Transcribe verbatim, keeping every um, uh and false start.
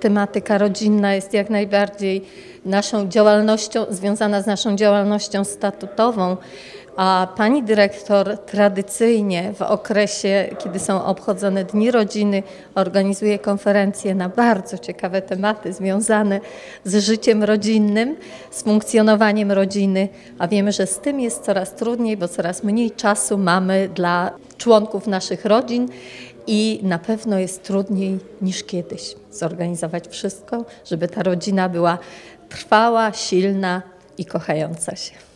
tematyka rodzinna jest jak najbardziej naszą działalnością, związana z naszą działalnością statutową, a pani dyrektor tradycyjnie w okresie, kiedy są obchodzone Dni Rodziny, organizuje konferencje na bardzo ciekawe tematy związane z życiem rodzinnym, z funkcjonowaniem rodziny, a wiemy, że z tym jest coraz trudniej, bo coraz mniej czasu mamy dla członków naszych rodzin i na pewno jest trudniej niż kiedyś zorganizować wszystko, żeby ta rodzina była trwała, silna i kochająca się.